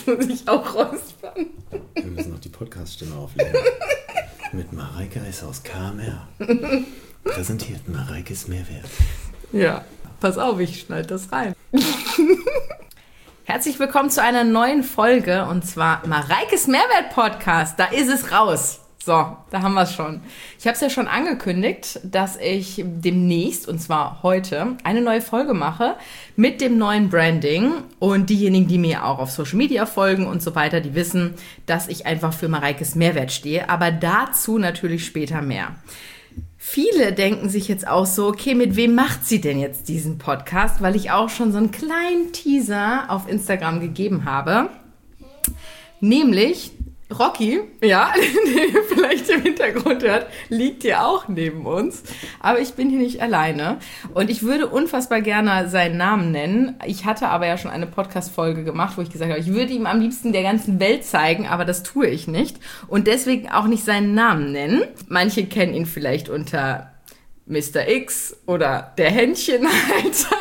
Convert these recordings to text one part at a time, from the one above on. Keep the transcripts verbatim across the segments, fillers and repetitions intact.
Jetzt muss ich auch räuspern. Wir müssen noch die Podcast-Stimme auflegen. Mit Mareike S. aus K M R. Präsentiert Mareikes Mehrwert. Ja, pass auf, ich schneide das rein. Herzlich willkommen zu einer neuen Folge, und zwar Mareikes Mehrwert Podcast. Da ist es raus. So, da haben wir es schon. Ich habe es ja schon angekündigt, dass ich demnächst, und zwar heute, eine neue Folge mache mit dem neuen Branding. Und diejenigen, die mir auch auf Social Media folgen und so weiter, die wissen, dass ich einfach für Mareikes Mehrwert stehe. Aber dazu natürlich später mehr. Viele denken sich jetzt auch so, okay, mit wem macht sie denn jetzt diesen Podcast? Weil ich auch schon so einen kleinen Teaser auf Instagram gegeben habe. Nämlich Rocky, ja, den ihr vielleicht im Hintergrund hört, liegt hier auch neben uns. Aber ich bin hier nicht alleine. Und ich würde unfassbar gerne seinen Namen nennen. Ich hatte aber ja schon eine Podcast-Folge gemacht, wo ich gesagt habe, ich würde ihm am liebsten der ganzen Welt zeigen, aber das tue ich nicht. Und deswegen auch nicht seinen Namen nennen. Manche kennen ihn vielleicht unter Mister X oder der Händchenhalter.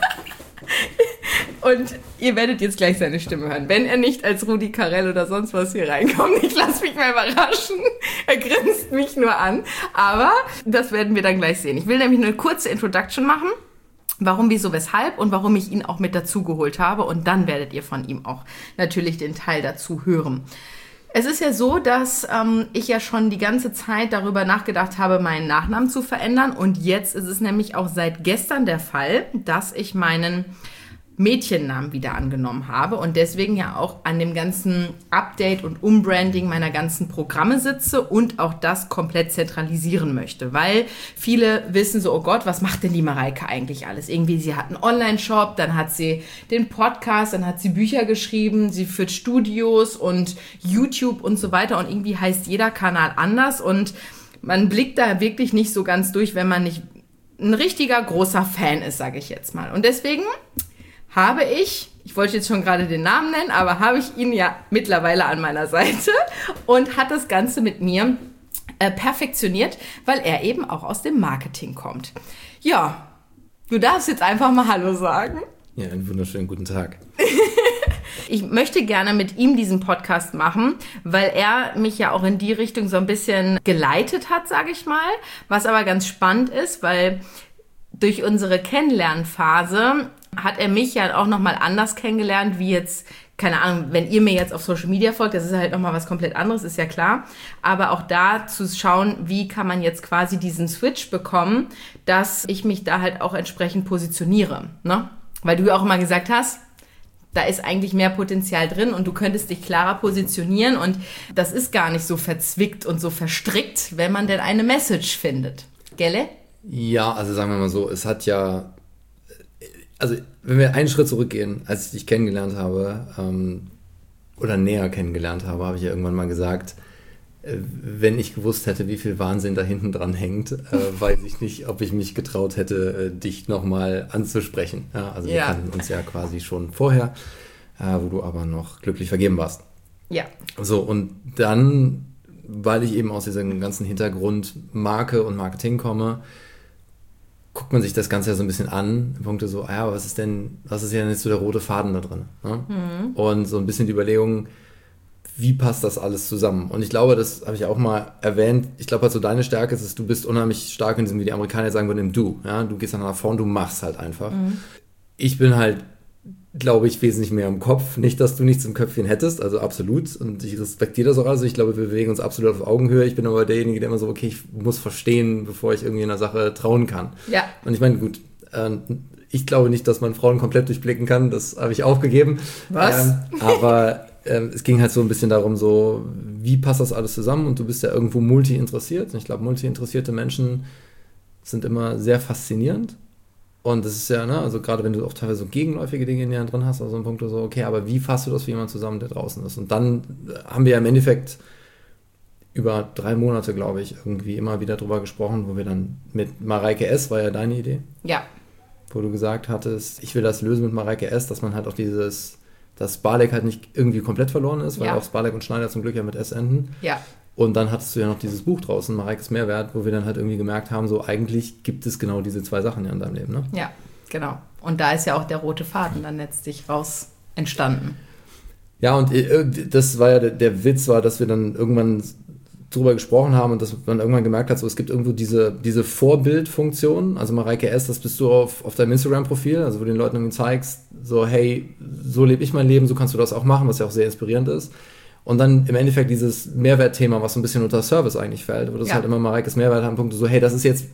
Und ihr werdet jetzt gleich seine Stimme hören. Wenn er nicht als Rudi Carell oder sonst was hier reinkommt, ich lasse mich mal überraschen. Er grinst mich nur an. Aber das werden wir dann gleich sehen. Ich will nämlich eine kurze Introduction machen. Warum, wieso, weshalb und warum ich ihn auch mit dazu geholt habe. Und dann werdet ihr von ihm auch natürlich den Teil dazu hören. Es ist ja so, dass ähm, ich ja schon die ganze Zeit darüber nachgedacht habe, meinen Nachnamen zu verändern. Und jetzt ist es nämlich auch seit gestern der Fall, dass ich meinen Mädchennamen wieder angenommen habe und deswegen ja auch an dem ganzen Update und Umbranding meiner ganzen Programme sitze und auch das komplett zentralisieren möchte, weil viele wissen so, oh Gott, was macht denn die Mareike eigentlich alles? Irgendwie, sie hat einen Online-Shop, dann hat sie den Podcast, dann hat sie Bücher geschrieben, sie führt Studios und YouTube und so weiter und irgendwie heißt jeder Kanal anders und man blickt da wirklich nicht so ganz durch, wenn man nicht ein richtiger großer Fan ist, sage ich jetzt mal. Und deswegen habe ich, ich wollte jetzt schon gerade den Namen nennen, aber habe ich ihn ja mittlerweile an meiner Seite und hat das Ganze mit mir äh, perfektioniert, weil er eben auch aus dem Marketing kommt. Ja, du darfst jetzt einfach mal Hallo sagen. Ja, einen wunderschönen guten Tag. Ich möchte gerne mit ihm diesen Podcast machen, weil er mich ja auch in die Richtung so ein bisschen geleitet hat, sage ich mal, was aber ganz spannend ist, weil durch unsere Kennenlernphase hat er mich ja auch nochmal anders kennengelernt, wie jetzt, keine Ahnung, wenn ihr mir jetzt auf Social Media folgt, das ist halt nochmal was komplett anderes, ist ja klar. Aber auch da zu schauen, wie kann man jetzt quasi diesen Switch bekommen, dass ich mich da halt auch entsprechend positioniere, ne? Weil du ja auch immer gesagt hast, da ist eigentlich mehr Potenzial drin und du könntest dich klarer positionieren und das ist gar nicht so verzwickt und so verstrickt, wenn man denn eine Message findet. Gelle? Ja, also sagen wir mal so, es hat ja, also wenn wir einen Schritt zurückgehen, als ich dich kennengelernt habe, ähm, oder näher kennengelernt habe, habe ich ja irgendwann mal gesagt, äh, wenn ich gewusst hätte, wie viel Wahnsinn da hinten dran hängt, äh, weiß ich nicht, ob ich mich getraut hätte, äh, dich nochmal anzusprechen. Ja, also wir ja. kannten uns ja quasi schon vorher, äh, wo du aber noch glücklich vergeben warst. Ja. So, und dann, weil ich eben aus diesem ganzen Hintergrund Marke und Marketing komme, guckt man sich das Ganze ja so ein bisschen an, Punkte so, ah ja, was ist denn, was ist denn jetzt so der rote Faden da drin? Ne? Mhm. Und so ein bisschen die Überlegung, wie passt das alles zusammen? Und ich glaube, das habe ich auch mal erwähnt, ich glaube halt so deine Stärke ist, dass du bist unheimlich stark in diesem, wie die Amerikaner sagen würden, im Du. Ja? Du gehst dann nach vorne, du machst halt einfach. Mhm. Ich bin halt, glaube ich, wesentlich mehr im Kopf. Nicht, dass du nichts im Köpfchen hättest, also absolut. Und ich respektiere das auch. Also ich glaube, wir bewegen uns absolut auf Augenhöhe. Ich bin aber derjenige, der immer so, okay, ich muss verstehen, bevor ich irgendwie in einer Sache trauen kann. Ja. Und ich meine, gut, äh, ich glaube nicht, dass man Frauen komplett durchblicken kann. Das habe ich aufgegeben. Was? Ähm, aber ähm, es ging halt so ein bisschen darum, so, wie passt das alles zusammen? Und du bist ja irgendwo multi-interessiert. Und ich glaube, multi-interessierte Menschen sind immer sehr faszinierend. Und das ist ja, ne, also gerade wenn du auch teilweise so gegenläufige Dinge in dir drin hast, also ein Punkt so, okay, aber wie fasst du das für jemanden zusammen, der draußen ist? Und dann haben wir ja im Endeffekt über drei Monate, glaube ich, irgendwie immer wieder drüber gesprochen, wo wir dann mit Mareike S., war ja deine Idee. Ja. Wo du gesagt hattest, ich will das lösen mit Mareike S., dass man halt auch dieses, dass Balek halt nicht irgendwie komplett verloren ist, weil ja. auch Balek und Schneider zum Glück ja mit S enden. Ja. Und dann hattest du ja noch dieses Buch draußen, Mareikes Mehrwert, wo wir dann halt irgendwie gemerkt haben, so eigentlich gibt es genau diese zwei Sachen ja in deinem Leben, ne? Ja, genau. Und da ist ja auch der rote Faden dann letztlich raus entstanden. Ja, und das war ja, der, der Witz war, dass wir dann irgendwann drüber gesprochen haben und dass man irgendwann gemerkt hat, so es gibt irgendwo diese, diese Vorbildfunktion, also Mareike S., das bist du auf, auf deinem Instagram-Profil, also wo du den Leuten irgendwie zeigst, so hey, so lebe ich mein Leben, so kannst du das auch machen, was ja auch sehr inspirierend ist. Und dann im Endeffekt dieses Mehrwertthema, was so ein bisschen unter Service eigentlich fällt, wo das ja. halt immer Mareikes Mehrwert haben, Punkte so, hey, das ist jetzt,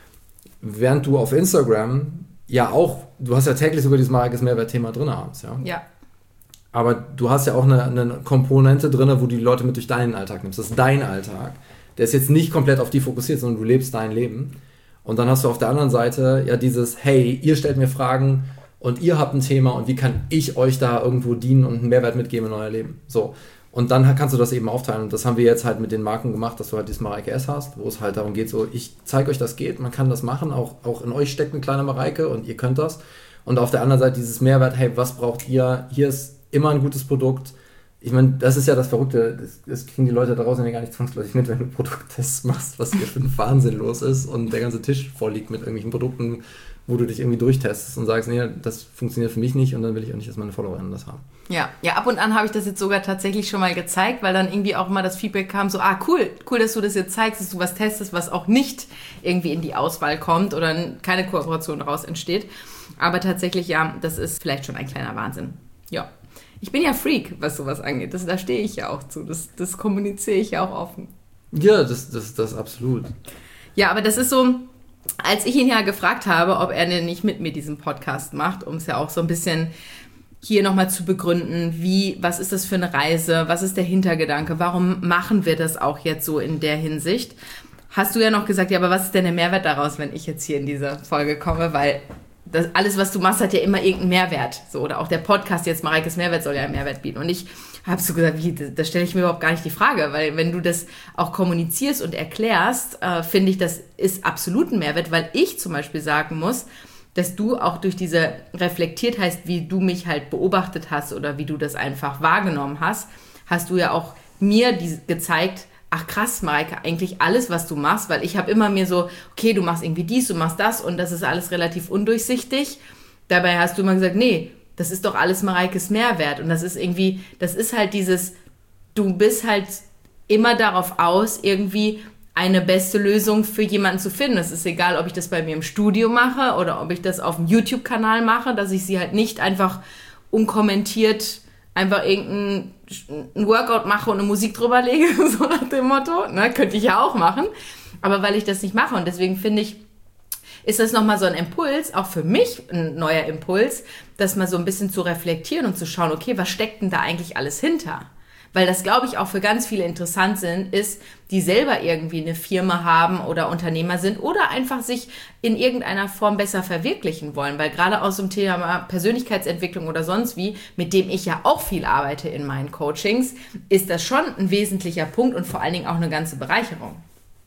während du auf Instagram ja auch, du hast ja täglich sogar dieses Mareikes Mehrwertthema drin abends, ja. Ja. Aber du hast ja auch eine, eine Komponente drin, wo du die Leute mit durch deinen Alltag nimmst. Das ist dein Alltag. Der ist jetzt nicht komplett auf die fokussiert, sondern du lebst dein Leben. Und dann hast du auf der anderen Seite ja dieses, hey, ihr stellt mir Fragen und ihr habt ein Thema und wie kann ich euch da irgendwo dienen und einen Mehrwert mitgeben in euer Leben. So. Und dann kannst du das eben aufteilen. Und das haben wir jetzt halt mit den Marken gemacht, dass du halt dieses Mareike S hast, wo es halt darum geht, so, ich zeige euch, das geht, man kann das machen, auch, auch in euch steckt eine kleine Mareike und ihr könnt das. Und auf der anderen Seite dieses Mehrwert, hey, was braucht ihr? Hier ist immer ein gutes Produkt. Ich meine, das ist ja das Verrückte, das, das kriegen die Leute da draußen ja gar nicht zwangsläufig mit, wenn du Produkttests machst, was hier für ein Wahnsinn los ist und der ganze Tisch vorliegt mit irgendwelchen Produkten, wo du dich irgendwie durchtestest und sagst, nee, das funktioniert für mich nicht und dann will ich auch nicht, dass meine Followerinnen das haben. Ja, ja, ab und an habe ich das jetzt sogar tatsächlich schon mal gezeigt, weil dann irgendwie auch mal das Feedback kam, so, ah, cool, cool, dass du das jetzt zeigst, dass du was testest, was auch nicht irgendwie in die Auswahl kommt oder keine Kooperation daraus entsteht. Aber tatsächlich, ja, das ist vielleicht schon ein kleiner Wahnsinn. Ja. Ich bin ja Freak, was sowas angeht. Das, da stehe ich ja auch zu. Das, das kommuniziere ich ja auch offen. Ja, das, das, das absolut. Ja, aber das ist so, als ich ihn ja gefragt habe, ob er denn nicht mit mir diesen Podcast macht, um es ja auch so ein bisschen hier nochmal zu begründen, wie, was ist das für eine Reise, was ist der Hintergedanke, warum machen wir das auch jetzt so in der Hinsicht, hast du ja noch gesagt, ja, aber was ist denn der Mehrwert daraus, wenn ich jetzt hier in diese Folge komme, weil das, alles, was du machst, hat ja immer irgendeinen Mehrwert. So, oder auch der Podcast jetzt, Mareikes Mehrwert, soll ja einen Mehrwert bieten. Und ich habe so gesagt, wie, da stelle ich mir überhaupt gar nicht die Frage, weil wenn du das auch kommunizierst und erklärst, äh, finde ich, das ist absolut ein Mehrwert, weil ich zum Beispiel sagen muss, dass du auch durch diese Reflektiertheit, wie du mich halt beobachtet hast oder wie du das einfach wahrgenommen hast, hast du ja auch mir die, gezeigt, ach krass, Mareike, eigentlich alles, was du machst, weil ich habe immer mir so, okay, du machst irgendwie dies, du machst das und das ist alles relativ undurchsichtig. Dabei hast du immer gesagt, nee, das ist doch alles Mareikes Mehrwert und das ist irgendwie, das ist halt dieses, du bist halt immer darauf aus, irgendwie eine beste Lösung für jemanden zu finden. Es ist egal, ob ich das bei mir im Studio mache oder ob ich das auf dem YouTube-Kanal mache, dass ich sie halt nicht einfach unkommentiert einfach irgendein ein Workout mache und eine Musik drüber lege, so nach dem Motto. Ne, könnte ich ja auch machen. Aber weil ich das nicht mache und deswegen finde ich, ist das nochmal so ein Impuls, auch für mich ein neuer Impuls, das mal so ein bisschen zu reflektieren und zu schauen, okay, was steckt denn da eigentlich alles hinter? Weil das, glaube ich, auch für ganz viele interessant sind, ist, die selber irgendwie eine Firma haben oder Unternehmer sind oder einfach sich in irgendeiner Form besser verwirklichen wollen. Weil gerade aus dem Thema Persönlichkeitsentwicklung oder sonst wie, mit dem ich ja auch viel arbeite in meinen Coachings, ist das schon ein wesentlicher Punkt und vor allen Dingen auch eine ganze Bereicherung.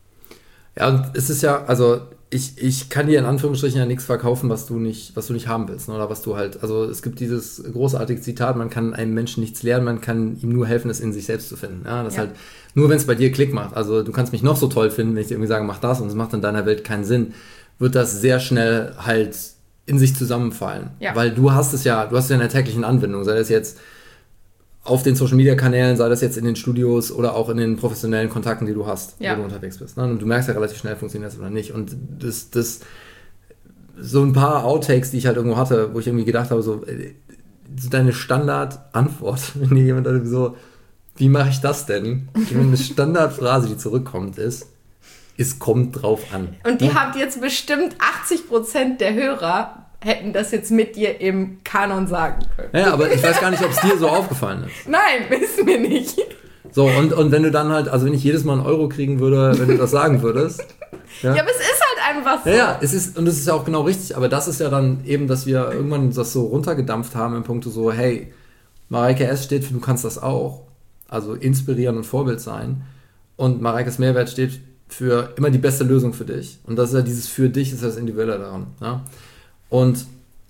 Ja, und es ist ja, also ich, ich kann dir in Anführungsstrichen ja nichts verkaufen, was du nicht, was du nicht haben willst, ne? Oder was du halt, also es gibt dieses großartige Zitat, man kann einem Menschen nichts lernen, man kann ihm nur helfen, es in sich selbst zu finden. Ja, das ja. halt, nur wenn es bei dir Klick macht, also du kannst mich noch so toll finden, wenn ich dir irgendwie sage, mach das und es macht in deiner Welt keinen Sinn, wird das sehr schnell halt in sich zusammenfallen. Ja. Weil du hast es ja, du hast es ja in der täglichen Anwendung, sei das jetzt auf den Social-Media-Kanälen, sei das jetzt in den Studios oder auch in den professionellen Kontakten, die du hast, ja. wo du unterwegs bist. Ne? Und du merkst ja relativ schnell, funktioniert das oder nicht. Und das, das, so ein paar Outtakes, die ich halt irgendwo hatte, wo ich irgendwie gedacht habe, so, so deine Standardantwort, wenn dir jemand so, wie mache ich das denn? Eine Standardphrase, die zurückkommt, ist, es kommt drauf an. Und die ja? habt jetzt bestimmt achtzig Prozent der Hörer hätten das jetzt mit dir im Kanon sagen können. Ja, aber ich weiß gar nicht, ob es dir so aufgefallen ist. Nein, wissen wir nicht. So, und, und wenn du dann halt, also wenn ich jedes Mal einen Euro kriegen würde, wenn du das sagen würdest. Ja, ja aber es ist halt einfach so. Ja, ja, es ist, und es ist ja auch genau richtig, aber das ist ja dann eben, dass wir irgendwann das so runtergedampft haben im Punkt so, hey, Mareike S. steht für, du kannst das auch. Also inspirieren und Vorbild sein. Und Mareikes Mehrwert steht für immer die beste Lösung für dich. Und das ist ja dieses für dich, ist das Individuelle daran. Ja? Und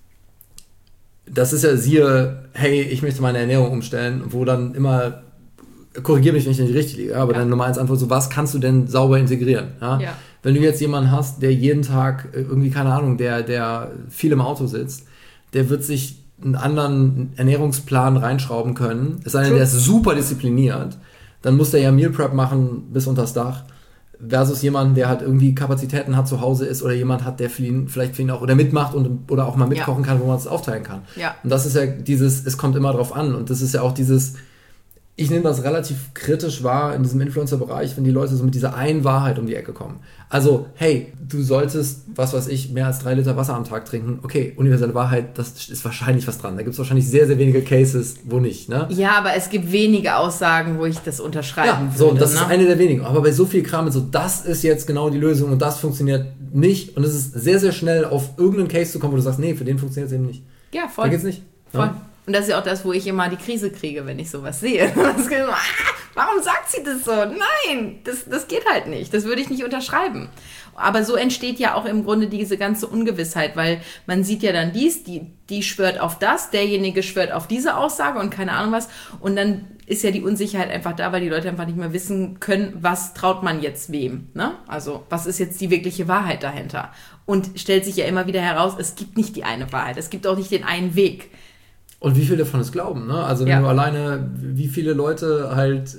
das ist ja siehe, hey, ich möchte meine Ernährung umstellen, wo dann immer, korrigiere mich, wenn ich nicht richtig liege, aber ja. dann Nummer eins Antwort, so was kannst du denn sauber integrieren? Ja? Ja. Wenn du jetzt jemanden hast, der jeden Tag irgendwie, keine Ahnung, der, der viel im Auto sitzt, der wird sich einen anderen Ernährungsplan reinschrauben können, es sei denn, der ist super diszipliniert, dann muss der ja Meal Prep machen bis unters Dach, versus jemand, der halt irgendwie Kapazitäten hat, zu Hause ist oder jemand hat, der für ihn, vielleicht für ihn auch oder mitmacht und, oder auch mal mitkochen ja. kann, wo man es aufteilen kann. Ja. Und das ist ja dieses, es kommt immer drauf an und das ist ja auch dieses, ich nehme das relativ kritisch wahr in diesem Influencer-Bereich, wenn die Leute so mit dieser einen Wahrheit um die Ecke kommen. Also, hey, du solltest, was weiß ich, mehr als drei Liter Wasser am Tag trinken. Okay, universelle Wahrheit, das ist wahrscheinlich was dran. Da gibt es wahrscheinlich sehr, sehr wenige Cases, wo nicht. Ne? Ja, aber es gibt wenige Aussagen, wo ich das unterschreiben ja, würde. So, und das ne? ist eine der wenigen. Aber bei so viel Kram, so das ist jetzt genau die Lösung und das funktioniert nicht. Und es ist sehr, sehr schnell auf irgendeinen Case zu kommen, wo du sagst, nee, für den funktioniert es eben nicht. Ja, voll. Da geht's nicht. Voll. Ja? Und das ist ja auch das, wo ich immer die Krise kriege, wenn ich sowas sehe. Warum sagt sie das so? Nein, das, das geht halt nicht. Das würde ich nicht unterschreiben. Aber so entsteht ja auch im Grunde diese ganze Ungewissheit, weil man sieht ja dann dies, die, die schwört auf das, derjenige schwört auf diese Aussage und keine Ahnung was. Und dann ist ja die Unsicherheit einfach da, weil die Leute einfach nicht mehr wissen können, was traut man jetzt wem. Ne? Also was ist jetzt die wirkliche Wahrheit dahinter? Und stellt sich ja immer wieder heraus, es gibt nicht die eine Wahrheit. Es gibt auch nicht den einen Weg. Und wie viele davon es glauben, ne? Also wenn ja. du alleine, wie viele Leute halt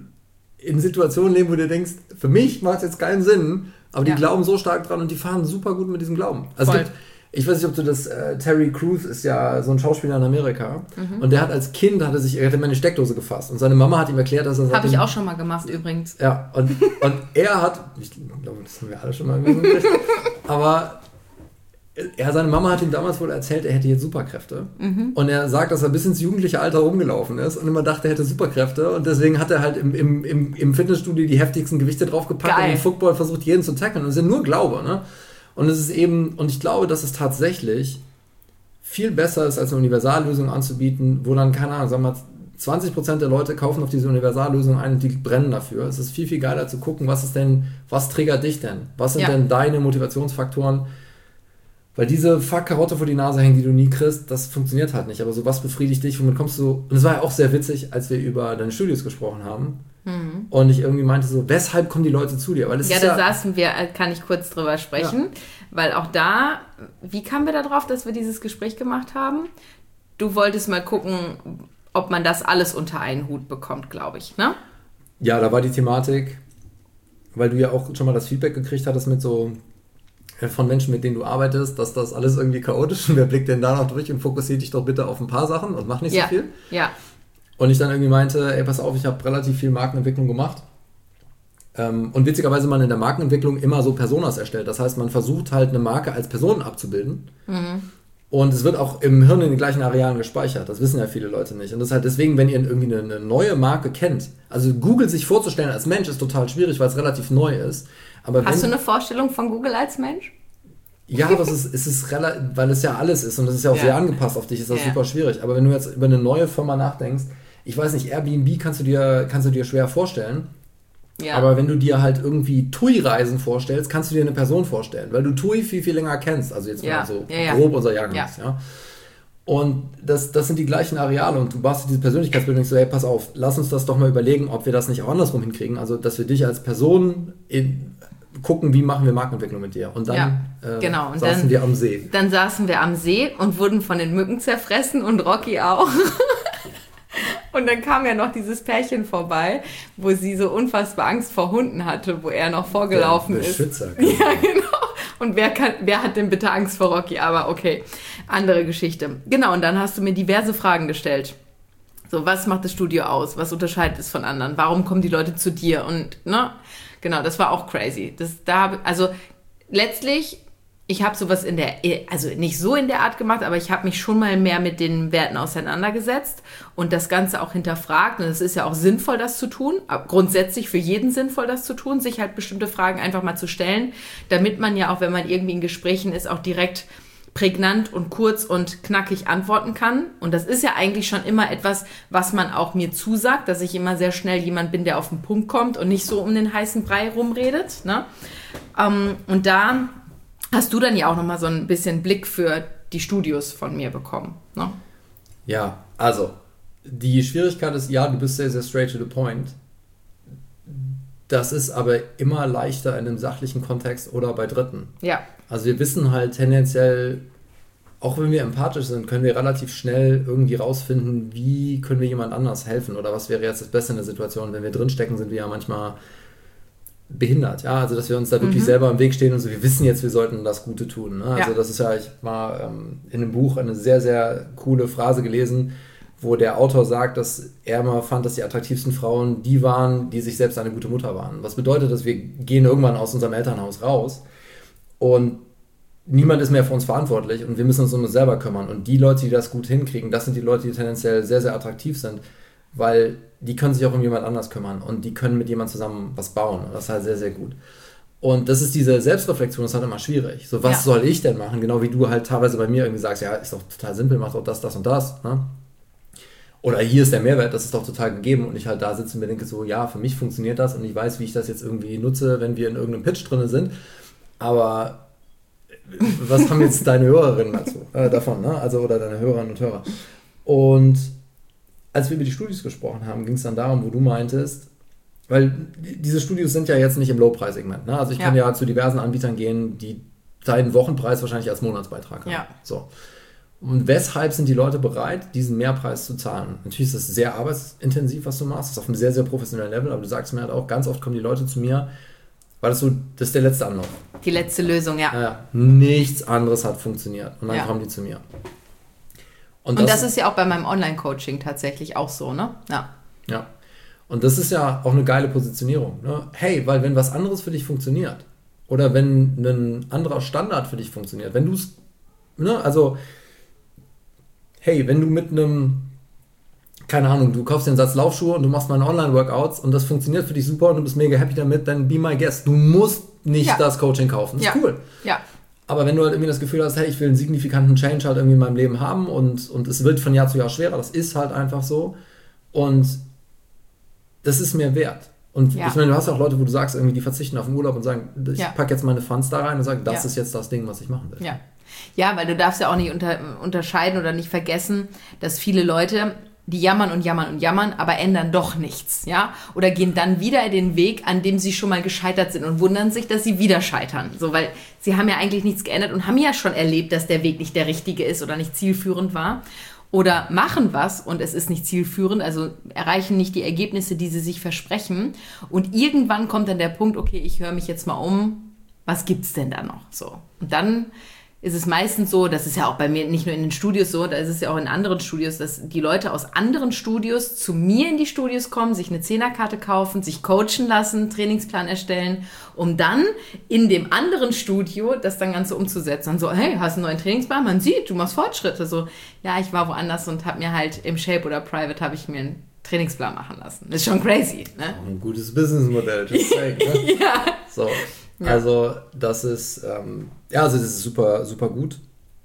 in Situationen leben, wo du denkst, für mich macht es jetzt keinen Sinn, aber die ja. glauben so stark dran und die fahren super gut mit diesem Glauben. Also es gibt, ich weiß nicht, ob du das, äh, Terry Crews ist ja so ein Schauspieler in Amerika mhm. und der hat als Kind, hat er sich, er hat immer eine Steckdose gefasst und seine Mama hat ihm erklärt, dass er... Habe ich auch schon mal gemacht übrigens. Ja, und, und er hat, ich glaube, das haben wir alle schon mal gemacht, aber... Ja, seine Mama hat ihm damals wohl erzählt, er hätte jetzt Superkräfte. Mhm. Und er sagt, dass er bis ins jugendliche Alter rumgelaufen ist und immer dachte, er hätte Superkräfte. Und deswegen hat er halt im, im, im, im Fitnessstudio die heftigsten Gewichte draufgepackt Geil. Und im Football versucht, jeden zu tackeln. Und es ist ja nur Glaube, ne? Und es ist eben, und ich glaube, dass es tatsächlich viel besser ist, als eine Universallösung anzubieten, wo dann, keine Ahnung, sagen wir mal, zwanzig Prozent der Leute kaufen auf diese Universallösung ein und die brennen dafür. Es ist viel, viel geiler zu gucken, was ist denn, was triggert dich denn? Was sind ja. denn deine Motivationsfaktoren? Weil diese Fuck-Karotte vor die Nase hängen, die du nie kriegst, das funktioniert halt nicht. Aber so, was befriedigt dich? Womit kommst du... Und es war ja auch sehr witzig, als wir über deine Studios gesprochen haben. Mhm. Und ich irgendwie meinte so, weshalb kommen die Leute zu dir? Weil es ja, ist da ja, saßen wir, kann ich kurz drüber sprechen. Ja. Weil auch da, wie kamen wir da drauf, dass wir dieses Gespräch gemacht haben? Du wolltest mal gucken, ob man das alles unter einen Hut bekommt, glaube ich, ne? Ja, da war die Thematik, weil du ja auch schon mal das Feedback gekriegt hattest mit so... von Menschen, mit denen du arbeitest, dass das alles irgendwie chaotisch ist und wer blickt denn da noch durch und fokussiert dich doch bitte auf ein paar Sachen und mach nicht ja, so viel. Ja. Und ich dann irgendwie meinte, ey, pass auf, ich habe relativ viel Markenentwicklung gemacht ähm, und witzigerweise man in der Markenentwicklung immer so Personas erstellt. Das heißt, man versucht halt eine Marke als Person abzubilden mhm. und es wird auch im Hirn in den gleichen Arealen gespeichert. Das wissen ja viele Leute nicht. Und das ist halt deswegen, wenn ihr irgendwie eine, eine neue Marke kennt, also Google sich vorzustellen als Mensch ist total schwierig, weil es relativ neu ist. Aber Hast wenn, du eine Vorstellung von Google als Mensch? Ja, aber es ist, es ist relativ, weil es ja alles ist und es ist ja auch ja. sehr angepasst auf dich, ist das ja. super schwierig. Aber wenn du jetzt über eine neue Firma nachdenkst, ich weiß nicht, Airbnb kannst du dir, kannst du dir schwer vorstellen. Ja. Aber wenn du dir halt irgendwie T U I-Reisen vorstellst, kannst du dir eine Person vorstellen, weil du T U I viel, viel länger kennst. Also jetzt ja. mal so ja, grob unser Jahrgang ja. ist, ja. Und das, das sind die gleichen Areale und du machst diese Persönlichkeitsbildung und denkst so, hey, pass auf, lass uns das doch mal überlegen, ob wir das nicht auch andersrum hinkriegen. Also, dass wir dich als Person in, gucken, wie machen wir Markenentwicklung mit dir. Und dann ja, äh, genau. und saßen dann, wir am See. Dann saßen wir am See und wurden von den Mücken zerfressen und Rocky auch. Und dann kam ja noch dieses Pärchen vorbei, wo sie so unfassbar Angst vor Hunden hatte, wo er noch vorgelaufen Der ist. Beschützer. Ja, genau. Und wer, kann, wer hat denn bitte Angst vor Rocky? Aber okay, andere Geschichte. Genau, und dann hast du mir diverse Fragen gestellt. So, was macht das Studio aus? Was unterscheidet es von anderen? Warum kommen die Leute zu dir? Und, ne? Genau, das war auch crazy. Das, da, also, letztlich, ich habe sowas in der, also nicht so in der Art gemacht, aber ich habe mich schon mal mehr mit den Werten auseinandergesetzt und das Ganze auch hinterfragt. Und es ist ja auch sinnvoll, das zu tun. Grundsätzlich für jeden sinnvoll, das zu tun, sich halt bestimmte Fragen einfach mal zu stellen, damit man ja auch, wenn man irgendwie in Gesprächen ist, auch direkt prägnant und kurz und knackig antworten kann. Und das ist ja eigentlich schon immer etwas, was man auch mir zusagt, dass ich immer sehr schnell jemand bin, der auf den Punkt kommt und nicht so um den heißen Brei rumredet. Ne? Ähm, und da hast du dann ja auch nochmal so ein bisschen Blick für die Studios von mir bekommen. Ne? Ja, also die Schwierigkeit ist, ja, du bist sehr, sehr straight to the point. Das ist aber immer leichter in einem sachlichen Kontext oder bei Dritten. Ja. Also wir wissen halt tendenziell auch wenn wir empathisch sind, können wir relativ schnell irgendwie rausfinden, wie können wir jemand anders helfen oder was wäre jetzt das Beste in der Situation. Wenn wir drinstecken, sind wir ja manchmal behindert, ja, also dass wir uns da wirklich mhm. selber im Weg stehen und so, wir wissen jetzt, wir sollten das Gute tun. Ne? Also ja. das ist ja, ich mal ähm, in einem Buch eine sehr, sehr coole Phrase gelesen, wo der Autor sagt, dass er immer fand, dass die attraktivsten Frauen die waren, die sich selbst eine gute Mutter waren. Was bedeutet, dass wir gehen irgendwann aus unserem Elternhaus raus und niemand ist mehr für uns verantwortlich und wir müssen uns um uns selber kümmern. Und die Leute, die das gut hinkriegen, das sind die Leute, die tendenziell sehr, sehr attraktiv sind, weil die können sich auch um jemand anders kümmern und die können mit jemand zusammen was bauen. Und das ist halt sehr, sehr gut. Und das ist diese Selbstreflexion, das ist halt immer schwierig. So, was ja. soll ich denn machen? Genau wie du halt teilweise bei mir irgendwie sagst, ja, ist doch total simpel, mach doch das, das und das. Ne? Oder hier ist der Mehrwert, das ist doch total gegeben. Und ich halt da sitze und mir denke so, ja, für mich funktioniert das und ich weiß, wie ich das jetzt irgendwie nutze, wenn wir in irgendeinem Pitch drin sind. Aber was haben jetzt deine Hörerinnen dazu, äh, davon, ne? Also, oder deine Hörerinnen und Hörer? Und als wir über die Studios gesprochen haben, ging es dann darum, wo du meintest, weil diese Studios sind ja jetzt nicht im Low-Preis-Segment, ne? Also ich ja. kann ja zu diversen Anbietern gehen, die deinen Wochenpreis wahrscheinlich als Monatsbeitrag haben. Ja. So. Und weshalb sind die Leute bereit, diesen Mehrpreis zu zahlen? Natürlich ist das sehr arbeitsintensiv, was du machst, das ist auf einem sehr, sehr professionellen Level, aber du sagst mir halt auch, ganz oft kommen die Leute zu mir, weil das so, das ist der letzte Anlauf. Die letzte Lösung, ja. ja. Nichts anderes hat funktioniert. Und dann ja. kommen die zu mir. Und, und das, das ist ja auch bei meinem Online-Coaching tatsächlich auch so, ne? Ja. Ja. Und das ist ja auch eine geile Positionierung. Ne? Hey, weil wenn was anderes für dich funktioniert oder wenn ein anderer Standard für dich funktioniert, wenn du es, ne, also, hey, wenn du mit einem, keine Ahnung, du kaufst dir einen Satz Laufschuhe und du machst mal Online-Workouts und das funktioniert für dich super und du bist mega happy damit, dann be my guest. Du musst nicht ja. das Coaching kaufen. Das ja. ist cool. Ja. Aber wenn du halt irgendwie das Gefühl hast, hey, ich will einen signifikanten Change halt irgendwie in meinem Leben haben und, und es wird von Jahr zu Jahr schwerer, das ist halt einfach so und das ist mir wert. Und ja. ich meine, du hast auch Leute, wo du sagst, irgendwie, die verzichten auf den Urlaub und sagen, ich ja. packe jetzt meine Funds da rein und sage, das ja. ist jetzt das Ding, was ich machen will. Ja, ja, weil du darfst ja auch nicht unter, unterscheiden oder nicht vergessen, dass viele Leute, die jammern und jammern und jammern, aber ändern doch nichts, ja? Oder gehen dann wieder den Weg, an dem sie schon mal gescheitert sind und wundern sich, dass sie wieder scheitern. So, weil sie haben ja eigentlich nichts geändert und haben ja schon erlebt, dass der Weg nicht der richtige ist oder nicht zielführend war. Oder machen was und es ist nicht zielführend, also erreichen nicht die Ergebnisse, die sie sich versprechen. Und irgendwann kommt dann der Punkt, okay, ich höre mich jetzt mal um, was gibt's denn da noch? So. Und dann ist es meistens so, das ist ja auch bei mir nicht nur in den Studios so, da ist es ja auch in anderen Studios, dass die Leute aus anderen Studios zu mir in die Studios kommen, sich eine Zehnerkarte kaufen, sich coachen lassen, Trainingsplan erstellen, um dann in dem anderen Studio das dann Ganze umzusetzen. Und so, hey, hast du einen neuen Trainingsplan? Man sieht, du machst Fortschritte. So, ja, ich war woanders und habe mir halt im Shape oder Private habe ich mir einen Trainingsplan machen lassen. Das ist schon crazy, ne? Auch ein gutes Businessmodell, just saying, ne? Ja. So. Ja. Also das ist, ähm, ja, also das ist super, super gut.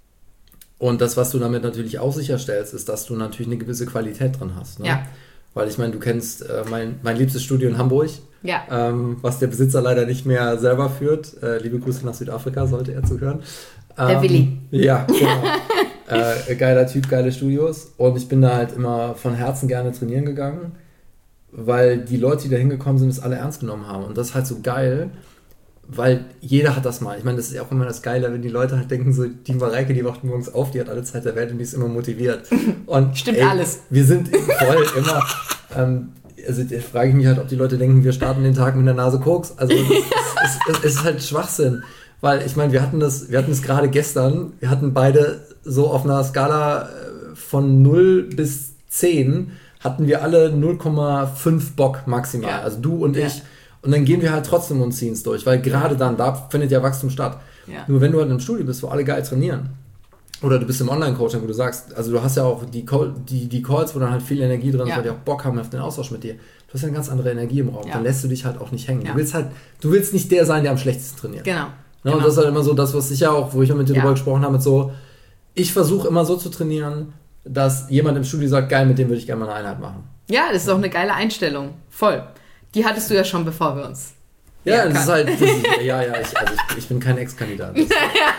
Und das, was du damit natürlich auch sicherstellst, ist, dass du natürlich eine gewisse Qualität drin hast. Ne? Ja. Weil ich meine, du kennst äh, mein, mein liebstes Studio in Hamburg, ja. ähm, was der Besitzer leider nicht mehr selber führt. Äh, liebe Grüße nach Südafrika, sollte er zuhören. Ähm, der Willi. Ja, genau. äh, geiler Typ, geile Studios. Und ich bin da halt immer von Herzen gerne trainieren gegangen, weil die Leute, die da hingekommen sind, es alle ernst genommen haben. Und das ist halt so geil. Weil jeder hat das mal. Ich meine, das ist ja auch immer das Geile, wenn die Leute halt denken, so, die Mareike, die wacht morgens auf, die hat alle Zeit der Welt und die ist immer motiviert. Und stimmt, ey, alles. Wir sind voll immer, ähm, also da frage ich mich halt, ob die Leute denken, wir starten den Tag mit der Nase Koks. Also es ist, es, es ist halt Schwachsinn. Weil ich meine, wir hatten das, wir hatten es gerade gestern, wir hatten beide so auf einer Skala von null bis zehn, hatten wir alle null Komma fünf Bock maximal. Ja. Also du und ja. ich. Und dann gehen wir halt trotzdem und ziehen es durch, weil gerade dann, da findet ja Wachstum statt. Ja. Nur wenn du halt im Studio bist, wo alle geil trainieren, oder du bist im Online-Coaching, wo du sagst, also du hast ja auch die, Call, die, die Calls, wo dann halt viel Energie drin ist, ja. weil die auch Bock haben auf den Austausch mit dir. Du hast ja eine ganz andere Energie im Raum, ja. dann lässt du dich halt auch nicht hängen. Ja. Du willst halt, du willst nicht der sein, der am schlechtesten trainiert. Genau. Ja, genau. Und das ist halt immer so das, was ich ja auch, wo ich auch mit dir ja. drüber gesprochen habe, mit so, ich versuche immer so zu trainieren, dass jemand im Studio sagt, geil, mit dem würde ich gerne mal eine Einheit machen. Ja, das ist auch eine geile Einstellung. Voll. Die hattest du ja schon, bevor wir uns... Ja, das ist halt, das ist, ja, ja, ich, also ich, ich bin kein Ex-Kandidat. Das,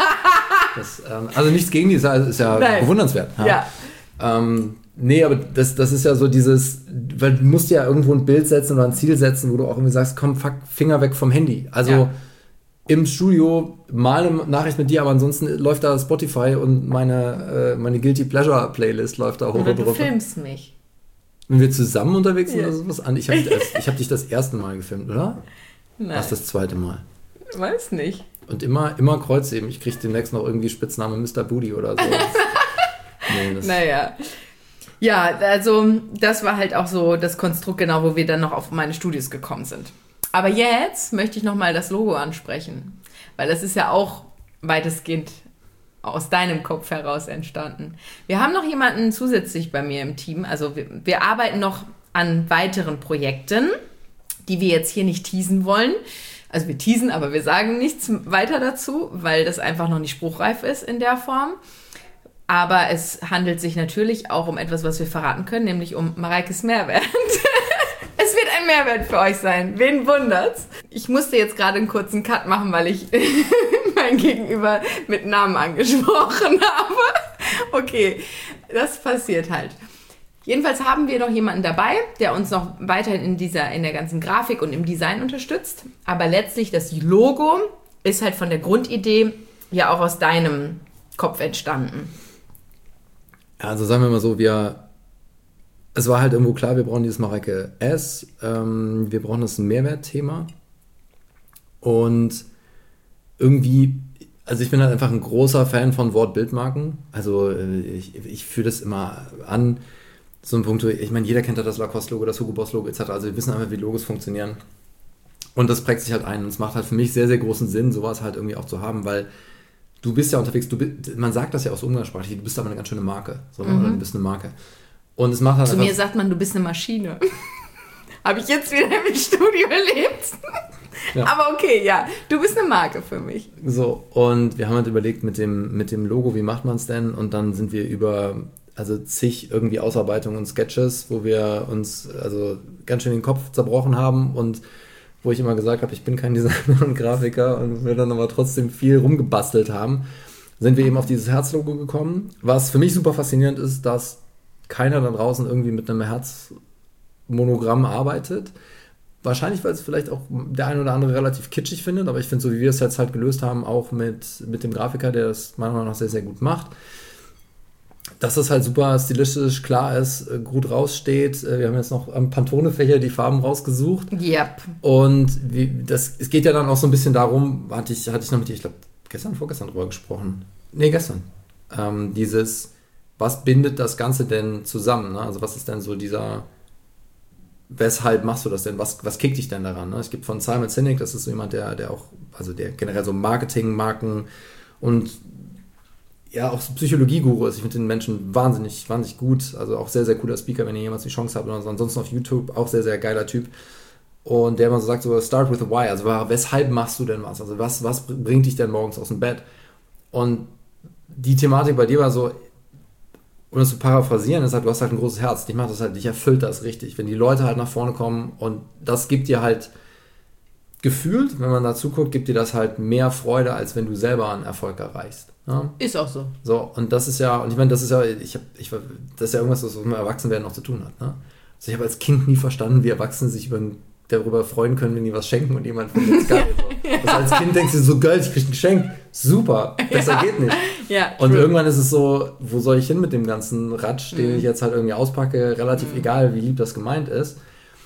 das, ähm, also nichts gegen die, ist ja, ist ja bewundernswert. Ja. ja. Ähm, nee, aber das, das ist ja so dieses, weil du musst ja irgendwo ein Bild setzen oder ein Ziel setzen, wo du auch irgendwie sagst, komm, fuck, Finger weg vom Handy. Also, ja. im Studio mal eine Nachricht mit dir, aber ansonsten läuft da Spotify und meine, äh, meine Guilty Pleasure Playlist läuft da hoch Oder und du runter. filmst mich. Wenn wir zusammen unterwegs sind Ja. oder sowas an. Ich habe ich hab dich das erste Mal gefilmt, oder? Nein, Was das zweite Mal? weiß nicht. Und immer, immer Kreuzheben. Ich kriege demnächst noch irgendwie Spitzname Mister Booty oder so. nee, das Naja. Ja, also das war halt auch so das Konstrukt, genau, wo wir dann noch auf meine Studios gekommen sind. Aber jetzt möchte ich nochmal das Logo ansprechen, weil das ist ja auch weitestgehend aus deinem Kopf heraus entstanden. Wir haben noch jemanden zusätzlich bei mir im Team, also wir, wir arbeiten noch an weiteren Projekten, die wir jetzt hier nicht teasen wollen. Also wir teasen, aber wir sagen nichts weiter dazu, weil das einfach noch nicht spruchreif ist in der Form. Aber es handelt sich natürlich auch um etwas, was wir verraten können, nämlich um Mareikes Mehrwert. Es wird ein Mehrwert für euch sein. Wen wundert's? Ich musste jetzt gerade einen kurzen Cut machen, weil ich mein Gegenüber mit Namen angesprochen habe. Okay, das passiert halt. Jedenfalls haben wir noch jemanden dabei, der uns noch weiterhin in dieser, in der ganzen Grafik und im Design unterstützt. Aber letztlich das Logo ist halt von der Grundidee ja auch aus deinem Kopf entstanden. Also sagen wir mal so, wir, es war halt irgendwo klar, wir brauchen dieses Mareike S, ähm, wir brauchen das Mehrwertthema und irgendwie, also ich bin halt einfach ein großer Fan von Wort-Bild-Marken, also ich, ich führe das immer an, so ein Punkt, ich meine, jeder kennt ja das Lacoste-Logo, das Hugo Boss-Logo et cetera, also wir wissen einfach, wie Logos funktionieren und das prägt sich halt ein und es macht halt für mich sehr, sehr großen Sinn, sowas halt irgendwie auch zu haben, weil du bist ja unterwegs, du bist, man sagt das ja auch so umgangssprachlich, du bist aber eine ganz schöne Marke. So, mhm. Oder du bist eine Marke. Und es macht halt Zu einfach, mir sagt man, du bist eine Maschine. Habe ich jetzt wieder im Studio erlebt. Ja. Aber okay, ja, du bist eine Marke für mich. So, und wir haben halt überlegt mit dem, mit dem Logo, wie macht man es denn? Und dann sind wir über also zig irgendwie Ausarbeitungen und Sketches, wo wir uns also ganz schön den Kopf zerbrochen haben und wo ich immer gesagt habe, ich bin kein Designer und Grafiker und wir dann aber trotzdem viel rumgebastelt haben, sind wir eben auf dieses Herzlogo gekommen. Was für mich super faszinierend ist, dass keiner da draußen irgendwie mit einem Herzmonogramm arbeitet. Wahrscheinlich, weil es vielleicht auch der ein oder andere relativ kitschig findet, aber ich finde, so wie wir es jetzt halt gelöst haben, auch mit, mit dem Grafiker, der das meiner Meinung nach sehr, sehr gut macht, dass das halt super stilistisch klar ist, gut raussteht. Wir haben jetzt noch am Pantone-Fächer die Farben rausgesucht. Yep. Und wie, das, es geht ja dann auch so ein bisschen darum, hatte ich, hatte ich noch mit dir, ich glaube, gestern, vorgestern drüber gesprochen. Nee, gestern. Ähm, dieses, was bindet das Ganze denn zusammen? Ne? Also was ist denn so dieser, weshalb machst du das denn? Was, was kickt dich denn daran? Ne? Es gibt von Simon Sinek, das ist so jemand, der, der auch, also der generell so Marketing, Marken und ja, auch so Psychologie-Guru ist. Ich finde den Menschen wahnsinnig, wahnsinnig gut. Also auch sehr, sehr cooler Speaker, wenn ihr jemals die Chance habt. Oder so. Ansonsten auf YouTube auch sehr, sehr geiler Typ. Und der immer so sagt, so start with a why. Also weshalb machst du denn was? Also was, was bringt dich denn morgens aus dem Bett? Und die Thematik bei dir war so, um das zu paraphrasieren, ist halt, du hast halt ein großes Herz. Dich macht das halt, dich erfüllt das richtig. Wenn die Leute halt nach vorne kommen und das gibt dir halt gefühlt, wenn man dazu guckt, gibt dir das halt mehr Freude, als wenn du selber einen Erfolg erreichst. Ja? Ist auch so. So, und das ist ja, und ich meine, das ist ja, ich hab, ich, das ist ja irgendwas, was mit Erwachsenwerden noch zu tun hat. Ne? Also ich habe als Kind nie verstanden, wie Erwachsene sich über, darüber freuen können, wenn die was schenken und jemand findet es geil. So. Also als Kind denkst du so, geil, ich krieg ein Geschenk, super, besser ja. geht nicht. Ja, und true. Irgendwann ist es so, wo soll ich hin mit dem ganzen Ratsch, den mhm. ich jetzt halt irgendwie auspacke, relativ mhm. egal, wie lieb das gemeint ist.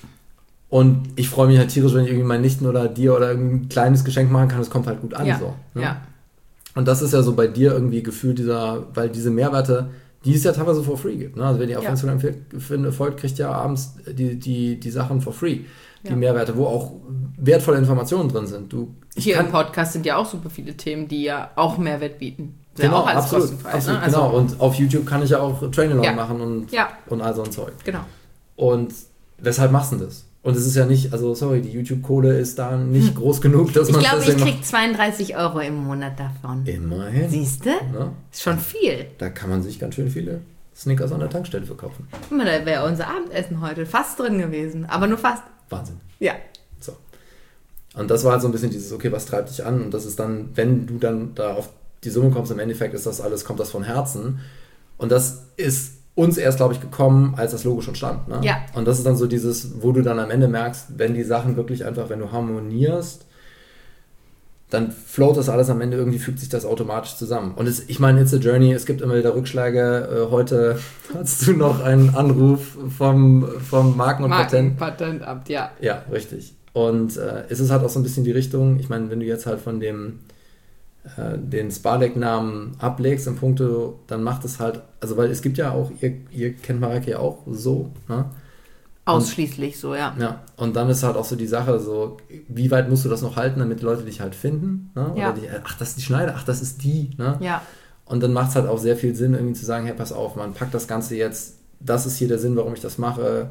Und ich freue mich halt tierisch, wenn ich irgendwie meinen Nichten oder dir oder irgendwie ein kleines Geschenk machen kann, das kommt halt gut an. Ja. So, ne? Ja. Und das ist ja so bei dir irgendwie gefühlt dieser, weil diese Mehrwerte, die es ja teilweise for free gibt. Ne? Also wenn ihr auf ja. Instagram folgt, kriegt ihr abends die, die, die Sachen for free. Die ja. Mehrwerte, wo auch wertvolle Informationen drin sind. Du, Hier kann, im Podcast sind ja auch super viele Themen, die ja auch Mehrwert bieten. Genau, ja auch als absolut, kostenfrei. absolut Ne? Also, genau. Und auf YouTube kann ich ja auch Train-Along ja. machen und, ja. und all so ein Zeug. Genau. Und weshalb machst du das? Und es ist ja nicht, also sorry, die YouTube-Kohle ist da nicht hm. groß genug, dass ich man glaub, das Ich glaube, ich krieg zweiunddreißig Euro im Monat davon. Immerhin. Siehst du? Ne? Ist schon viel. Da kann man sich ganz schön viele Snickers an der Tankstelle verkaufen. Guck mal, da wäre unser Abendessen heute fast drin gewesen. Aber nur fast. Wahnsinn. Ja. So. Und das war halt so ein bisschen dieses, okay, was treibt dich an? Und das ist dann, wenn du dann da auf die Summe kommst, im Endeffekt ist das alles, kommt das von Herzen. Und das ist uns erst, glaube ich, gekommen, als das Logo schon stand. Ne? Ja. Und das ist dann so dieses, wo du dann am Ende merkst, wenn die Sachen wirklich einfach, wenn du harmonierst, dann float das alles am Ende, irgendwie fügt sich das automatisch zusammen. Und es, ich meine, it's a journey, es gibt immer wieder Rückschläge. Äh, heute hast du noch einen Anruf vom, vom Marken- und Patent. Patentamt, ja. Ja, richtig. Und äh, es ist halt auch so ein bisschen die Richtung, ich meine, wenn du jetzt halt von dem äh, den Spardeck-Namen ablegst in puncto, dann macht es halt, also weil es gibt ja auch, ihr, ihr kennt Mareike ja auch so, ne? Ausschließlich so, ja. Ja, und dann ist halt auch so die Sache, so, wie weit musst du das noch halten, damit Leute dich halt finden, ne? Ja. Oder die, ach, das ist die Schneider, ach, das ist die, ne? Ja. Und dann macht es halt auch sehr viel Sinn, irgendwie zu sagen, hey, pass auf, man packt das Ganze jetzt, das ist hier der Sinn, warum ich das mache,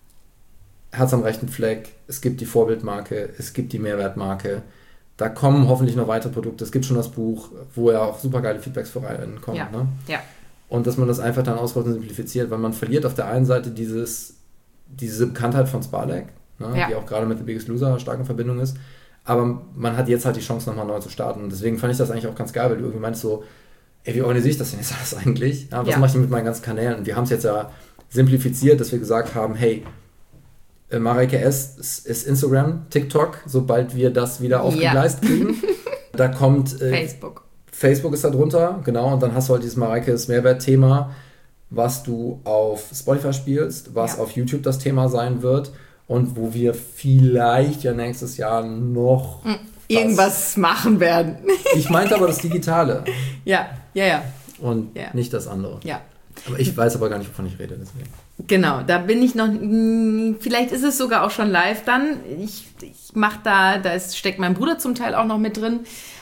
Herz am rechten Fleck, es gibt die Vorbildmarke, es gibt die Mehrwertmarke, da kommen hoffentlich noch weitere Produkte, es gibt schon das Buch, wo ja auch super geile Feedbacks vorankommen, Ja. ne? Ja. Und dass man das einfach dann ausbaut und simplifiziert, weil man verliert auf der einen Seite dieses diese Bekanntheit von Spardeck, ne, Ja. die auch gerade mit The Biggest Loser stark in Verbindung ist, aber man hat jetzt halt die Chance, nochmal neu zu starten. Und deswegen fand ich das eigentlich auch ganz geil, weil du irgendwie meinst so, ey, wie organisiere ich das denn jetzt alles eigentlich? Ja, was Ja. mache ich denn mit meinen ganzen Kanälen? Und wir haben es jetzt ja simplifiziert, dass wir gesagt haben, hey, äh, Mareike S. ist, ist Instagram, TikTok, sobald wir das wieder aufgegleist kriegen. Da kommt äh, Facebook. Facebook ist da drunter, genau, und dann hast du halt dieses Mareikes Mehrwert-Thema, was du auf Spotify spielst, was Ja. auf YouTube das Thema sein wird und wo wir vielleicht ja nächstes Jahr noch Irgendwas machen werden. was, ich meinte aber das Digitale Ja, ja, ja. und Ja. nicht das andere. Ja. Aber ich weiß aber gar nicht, wovon ich rede, deswegen. Genau, da bin ich noch, mh, vielleicht ist es sogar auch schon live dann. Ich, ich mache da, da ist, steckt mein Bruder zum Teil auch noch mit drin,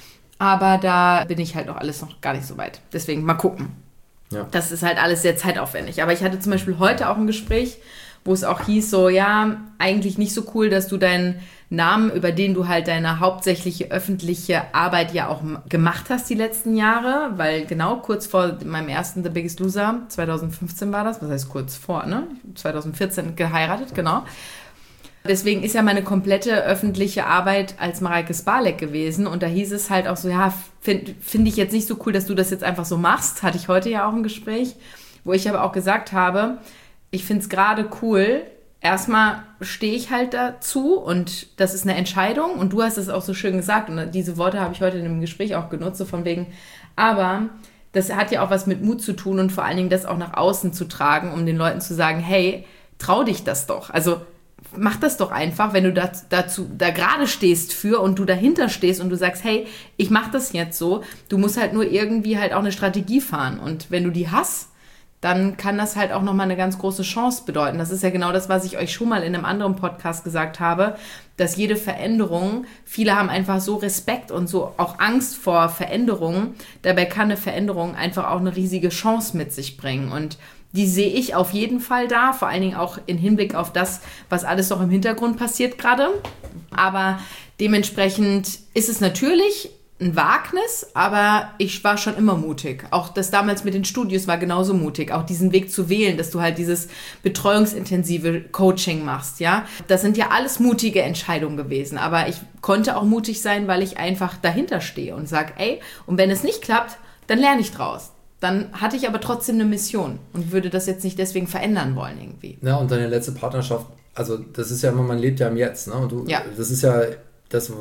aber da bin ich halt noch alles noch gar nicht so weit. Deswegen mal gucken. Ja. Das ist halt alles sehr zeitaufwendig. Aber ich hatte zum Beispiel heute auch ein Gespräch, wo es auch hieß so, ja, eigentlich nicht so cool, dass du deinen Namen, über den du halt deine hauptsächliche öffentliche Arbeit ja auch m- gemacht hast die letzten Jahre, weil genau kurz vor meinem ersten The Biggest Loser, zwanzig fünfzehn war das, was heißt kurz vor, ne? zwanzig vierzehn geheiratet, genau. Deswegen ist ja meine komplette öffentliche Arbeit als Mareike Sparleck gewesen und da hieß es halt auch so, ja, finde find ich jetzt nicht so cool, dass du das jetzt einfach so machst, hatte ich heute ja auch ein Gespräch, wo ich aber auch gesagt habe, ich finde es gerade cool, erstmal stehe ich halt dazu und das ist eine Entscheidung und du hast es auch so schön gesagt und diese Worte habe ich heute in dem Gespräch auch genutzt, so von wegen, aber das hat ja auch was mit Mut zu tun und vor allen Dingen das auch nach außen zu tragen, um den Leuten zu sagen, hey, trau dich das doch, also mach das doch einfach, wenn du da, dazu, da gerade stehst für und du dahinter stehst und du sagst, hey, ich mach das jetzt so, du musst halt nur irgendwie halt auch eine Strategie fahren und wenn du die hast, dann kann das halt auch nochmal eine ganz große Chance bedeuten. Das ist ja genau das, was ich euch schon mal in einem anderen Podcast gesagt habe, dass jede Veränderung, viele haben einfach so Respekt und so auch Angst vor Veränderungen, dabei kann eine Veränderung einfach auch eine riesige Chance mit sich bringen und die sehe ich auf jeden Fall da, vor allen Dingen auch im Hinblick auf das, was alles noch im Hintergrund passiert gerade. Aber dementsprechend ist es natürlich ein Wagnis, aber ich war schon immer mutig. Auch das damals mit den Studios war genauso mutig. Auch diesen Weg zu wählen, dass du halt dieses betreuungsintensive Coaching machst, ja. Das sind ja alles mutige Entscheidungen gewesen. Aber ich konnte auch mutig sein, weil ich einfach dahinter stehe und sage, ey, und wenn es nicht klappt, dann lerne ich draus. Dann hatte ich aber trotzdem eine Mission und würde das jetzt nicht deswegen verändern wollen irgendwie. Ja, und deine letzte Partnerschaft, also das ist ja immer, man lebt ja im Jetzt, ne? Und du, Ja. das ist ja, das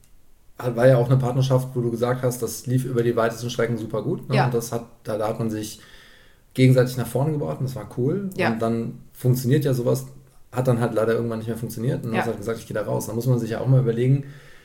war ja auch eine Partnerschaft, wo du gesagt hast, das lief über die weitesten Strecken super gut. Ne? Ja. Und das hat, da, da hat man sich gegenseitig nach vorne gebracht und das war cool. Ja. Und dann funktioniert ja sowas, hat dann halt leider irgendwann nicht mehr funktioniert und dann Ja. hast halt gesagt, ich gehe da raus. Da muss man sich ja auch mal überlegen,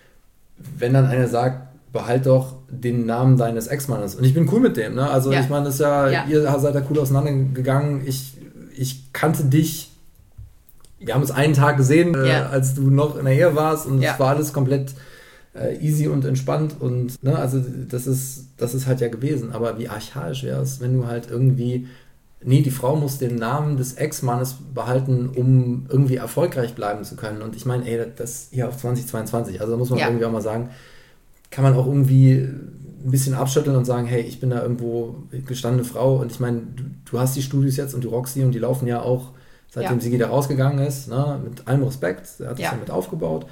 wenn dann einer sagt, behalt doch den Namen deines Ex-Mannes. Und ich bin cool mit dem, ne? Also Ja. ich meine, das ist ja, Ja. ihr seid da cool auseinandergegangen. Ich, ich kannte dich, wir haben uns einen Tag gesehen, Ja. äh, als du noch in der Ehe warst und es Ja. war alles komplett äh, easy und entspannt und ne, also das ist, das ist halt ja gewesen. Aber wie archaisch wäre es, wenn du halt irgendwie, nee, die Frau muss den Namen des Ex-Mannes behalten, um irgendwie erfolgreich bleiben zu können. Und ich meine, ey, das hier auf zwanzig zweiundzwanzig, also da muss man Ja. irgendwie auch mal sagen, kann man auch irgendwie ein bisschen abschütteln und sagen, hey, ich bin da irgendwo gestandene Frau und ich meine, du, du hast die Studios jetzt und du rockst die und die laufen ja auch, seitdem Ja. Sigi da rausgegangen ist, ne, mit allem Respekt, er hat das Ja. ja mit aufgebaut.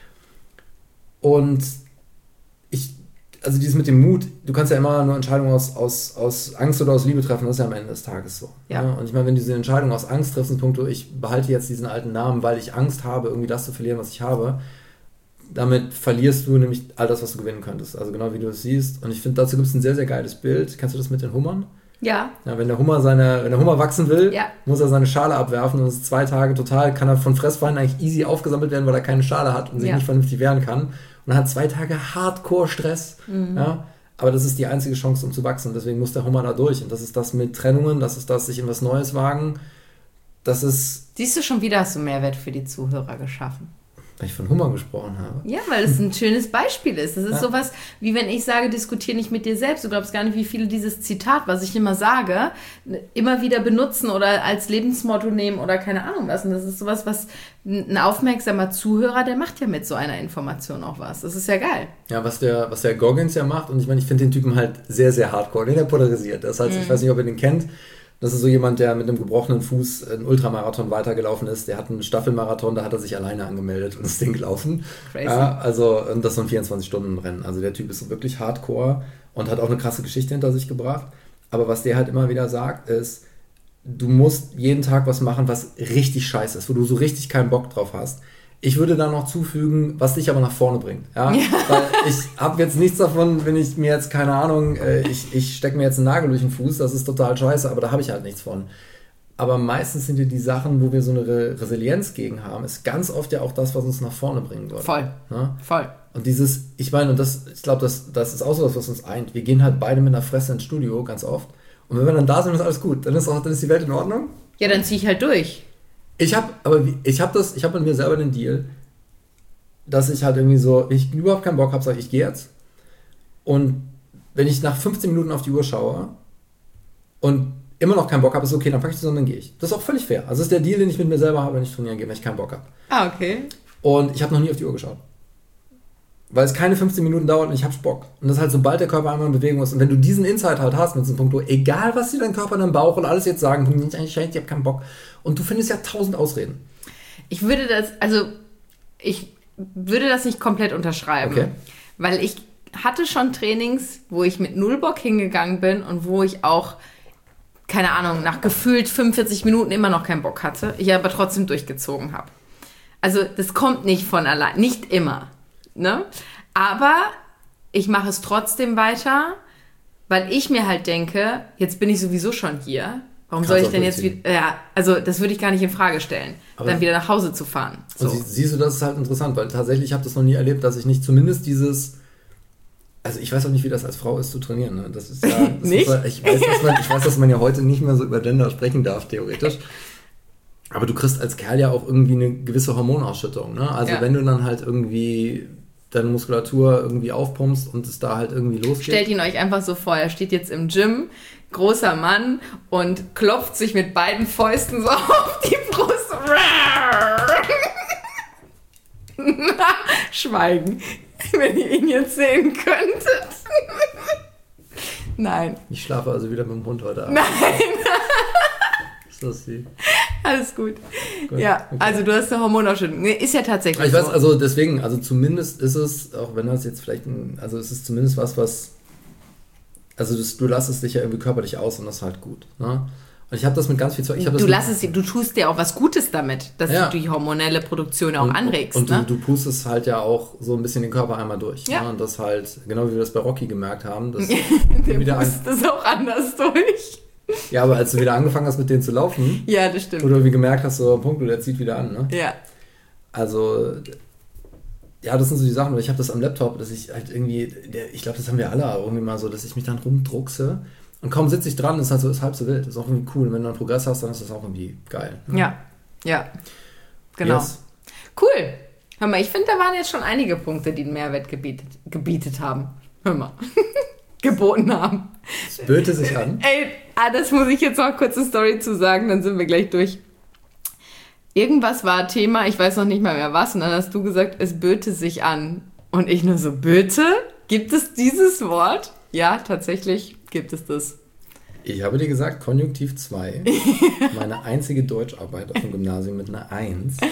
Und ich, also dieses mit dem Mut, du kannst ja immer nur Entscheidungen aus, aus, aus Angst oder aus Liebe treffen, das ist ja am Ende des Tages so. Ja. Ne? Und ich meine, wenn du diese Entscheidung aus Angst triffst, in puncto, ich behalte jetzt diesen alten Namen, weil ich Angst habe, irgendwie das zu verlieren, was ich habe, damit verlierst du nämlich all das, was du gewinnen könntest. Also genau wie du es siehst. Und ich finde, dazu gibt es ein sehr, sehr geiles Bild. Kennst du das mit den Hummern? Ja. Ja, wenn der Hummer seine, wenn der Hummer wachsen will, ja. muss er seine Schale abwerfen und das ist zwei Tage total, kann er von Fressfeinden eigentlich easy aufgesammelt werden, weil er keine Schale hat und sich ja. nicht vernünftig wehren kann. Und er hat zwei Tage Hardcore-Stress. Mhm. Ja, aber das ist die einzige Chance, um zu wachsen. Deswegen muss der Hummer da durch. Und das ist das mit Trennungen, das ist das, sich in was Neues wagen. Das ist... Siehst du, schon wieder hast du Mehrwert für die Zuhörer geschaffen. Weil ich von Hummer gesprochen habe. Ja, weil es ein schönes Beispiel ist. Das ist ja. sowas, wie wenn ich sage, diskutiere nicht mit dir selbst. Du glaubst gar nicht, wie viele dieses Zitat, was ich immer sage, immer wieder benutzen oder als Lebensmotto nehmen oder keine Ahnung was. Und das ist sowas, was ein aufmerksamer Zuhörer, der macht ja mit so einer Information auch was. Das ist ja geil. Ja, was der, was der Goggins ja macht, und ich meine, ich finde den Typen halt sehr, sehr hardcore. Den er polarisiert. Das heißt, mhm. ich weiß nicht, ob ihr den kennt. Das ist so jemand, der mit einem gebrochenen Fuß einen Ultramarathon weitergelaufen ist. Der hat einen Staffelmarathon, da hat er sich alleine angemeldet und ist den gelaufen. Crazy. Ja, also, und das ist so ein vierundzwanzig-Stunden-Rennen. Also der Typ ist wirklich hardcore und hat auch eine krasse Geschichte hinter sich gebracht. Aber was der halt immer wieder sagt, ist, du musst jeden Tag was machen, was richtig scheiße ist, wo du so richtig keinen Bock drauf hast. Ich würde da noch zufügen, was dich aber nach vorne bringt. Ja? Ja. Weil ich habe jetzt nichts davon, wenn ich mir jetzt, keine Ahnung, äh, ich, ich stecke mir jetzt einen Nagel durch den Fuß, das ist total scheiße, aber da habe ich halt nichts von. Aber meistens sind ja die Sachen, wo wir so eine Re- Resilienz gegen haben, ist ganz oft ja auch das, was uns nach vorne bringen wird. Voll, ja? voll. Und dieses, ich meine, und das, ich glaube, das, das ist auch so was, was uns eint. Wir gehen halt beide mit einer Fresse ins Studio, ganz oft. Und wenn wir dann da sind, ist alles gut. Dann ist, auch, dann ist die Welt in Ordnung. Ja, dann ziehe ich halt durch. Ich habe aber ich habe das, ich habe mit mir selber den Deal, dass ich halt irgendwie so, wenn ich überhaupt keinen Bock habe, sage ich, ich gehe jetzt. Und wenn ich nach fünfzehn Minuten auf die Uhr schaue und immer noch keinen Bock habe, ist okay, dann packe ich zusammen, dann gehe ich. Das ist auch völlig fair. Also das ist der Deal, den ich mit mir selber habe, wenn ich trainieren gehe, wenn ich keinen Bock habe. Ah, okay. Und ich habe noch nie auf die Uhr geschaut. Weil es keine fünfzehn Minuten dauert und ich habe Bock. Und das ist halt, sobald der Körper einmal in Bewegung ist. Und wenn du diesen Insight halt hast mit diesem Punkt, egal was dir dein Körper, dein Bauch und alles jetzt sagen, ich habe keinen Bock. Und du findest ja tausend Ausreden. Ich würde das, also ich würde das nicht komplett unterschreiben. Okay. Weil ich hatte schon Trainings, wo ich mit null Bock hingegangen bin und wo ich auch, keine Ahnung, nach gefühlt fünfundvierzig Minuten immer noch keinen Bock hatte, ich aber trotzdem durchgezogen habe. Also das kommt nicht von allein, nicht immer. Ne? Aber ich mache es trotzdem weiter, weil ich mir halt denke, jetzt bin ich sowieso schon hier. Warum soll ich denn jetzt wieder, ja, also das würde ich gar nicht in Frage stellen, aber dann wieder nach Hause zu fahren. So. Und siehst du, das ist halt interessant, weil tatsächlich, ich habe das noch nie erlebt, dass ich nicht zumindest dieses, also ich weiß auch nicht, wie das als Frau ist zu trainieren. Ne? Das ist ja, das nicht? Ist, ich, weiß, dass man, ich weiß, dass man ja heute nicht mehr so über Gender sprechen darf, theoretisch. Aber du kriegst als Kerl ja auch irgendwie eine gewisse Hormonausschüttung. Ne? Also ja. wenn du dann halt irgendwie deine Muskulatur irgendwie aufpumpst und es da halt irgendwie losgeht. Stellt ihn euch einfach so vor, er steht jetzt im Gym, großer Mann und klopft sich mit beiden Fäusten so auf die Brust. Schweigen, wenn ihr ihn jetzt sehen könntet. Nein. Ich schlafe also wieder mit dem Hund heute Abend. Nein. Ist das die? Alles gut. gut. Ja, okay. Also du hast eine Hormonausschüttung. Nee, ist ja tatsächlich ich so. weiß, also deswegen, also zumindest ist es, auch wenn das jetzt vielleicht ein, also es ist zumindest was, was, also das, du lässt es dich ja irgendwie körperlich aus und das ist halt gut. Ne? Und ich habe das mit ganz viel Zeug. Ich hab du, das lass es, du tust dir auch was Gutes damit, dass ja. du die hormonelle Produktion auch und, anregst. Und ne? du, du pustest halt ja auch so ein bisschen den Körper einmal durch. Ja. Ne? Und das halt, genau wie wir das bei Rocky gemerkt haben. Dass der wieder pustet es auch anders durch. Ja, aber als du wieder angefangen hast, mit denen zu laufen, ja, das stimmt. oder wie gemerkt hast, so Punkt, der zieht wieder an, ne? Ja. Also, ja, das sind so die Sachen, ich habe das am Laptop, dass ich halt irgendwie, der, ich glaube, das haben wir alle irgendwie mal so, dass ich mich dann rumdruckse und kaum sitze ich dran, ist halt so, ist halb so wild, ist auch irgendwie cool. Und wenn du einen Progress hast, dann ist das auch irgendwie geil. Ne? Ja, ja, genau. Yes. Cool. Hör mal, ich finde, da waren jetzt schon einige Punkte, die einen Mehrwert gebietet, gebietet haben. Hör mal. Geboten haben. Es böte sich an. Ey, ah, das muss ich jetzt noch eine kurze Story zu sagen, dann sind wir gleich durch. Irgendwas war Thema, ich weiß noch nicht mal mehr was, und dann hast du gesagt, es böte sich an. Und ich nur so, böte? Gibt es dieses Wort? Ja, tatsächlich gibt es das. Ich habe dir gesagt, Konjunktiv zwei, meine einzige Deutscharbeit auf dem Gymnasium mit einer eins.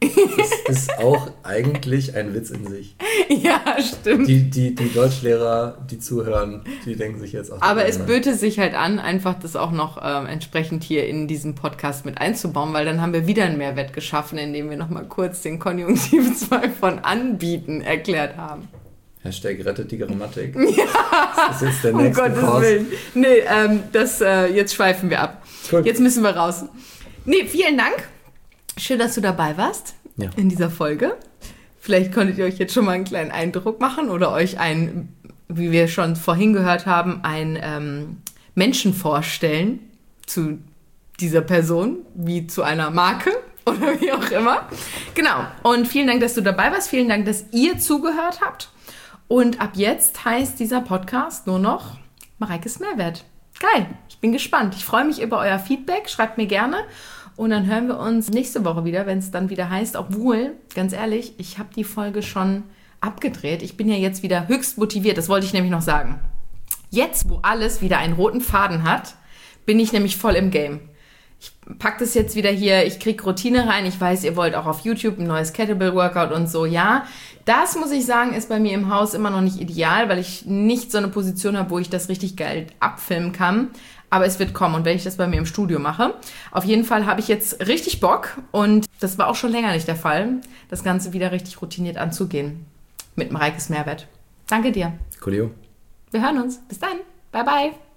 Das ist auch eigentlich ein Witz in sich. Ja, stimmt. Die, die, die Deutschlehrer, die zuhören, die denken sich jetzt auch... Aber es böte sich halt an, einfach das auch noch ähm, entsprechend hier in diesen Podcast mit einzubauen, weil dann haben wir wieder einen Mehrwert geschaffen, indem wir nochmal kurz den Konjunktiv zwei von anbieten erklärt haben. Hashtag rettet die Grammatik. Ja. Das ist jetzt der Um nächste Gottes Kurs. Willen. Nee, ähm, das, äh, jetzt schweifen wir ab. Cool. Jetzt müssen wir raus. Nee, vielen Dank. Schön, dass du dabei warst Ja. in dieser Folge. Vielleicht konntet ihr euch jetzt schon mal einen kleinen Eindruck machen oder euch ein, wie wir schon vorhin gehört haben, einen ähm, Menschen vorstellen zu dieser Person, wie zu einer Marke oder wie auch immer. Genau. Und vielen Dank, dass du dabei warst. Vielen Dank, dass ihr zugehört habt. Und ab jetzt heißt dieser Podcast nur noch Mareikes Mehrwert. Geil, ich bin gespannt. Ich freue mich über euer Feedback. Schreibt mir gerne. Und dann hören wir uns nächste Woche wieder, wenn es dann wieder heißt, obwohl, ganz ehrlich, ich habe die Folge schon abgedreht. Ich bin ja jetzt wieder höchst motiviert. Das wollte ich nämlich noch sagen. Jetzt, wo alles wieder einen roten Faden hat, bin ich nämlich voll im Game. Ich packe das jetzt wieder hier, ich kriege Routine rein. Ich weiß, ihr wollt auch auf YouTube ein neues Kettlebell-Workout und so. Ja, das muss ich sagen, ist bei mir im Haus immer noch nicht ideal, weil ich nicht so eine Position habe, wo ich das richtig geil abfilmen kann. Aber es wird kommen und wenn ich das bei mir im Studio mache. Auf jeden Fall habe ich jetzt richtig Bock und das war auch schon länger nicht der Fall, das Ganze wieder richtig routiniert anzugehen. Mit Mareikes Mehrwert. Danke dir. Coolio. Wir hören uns. Bis dann. Bye, bye.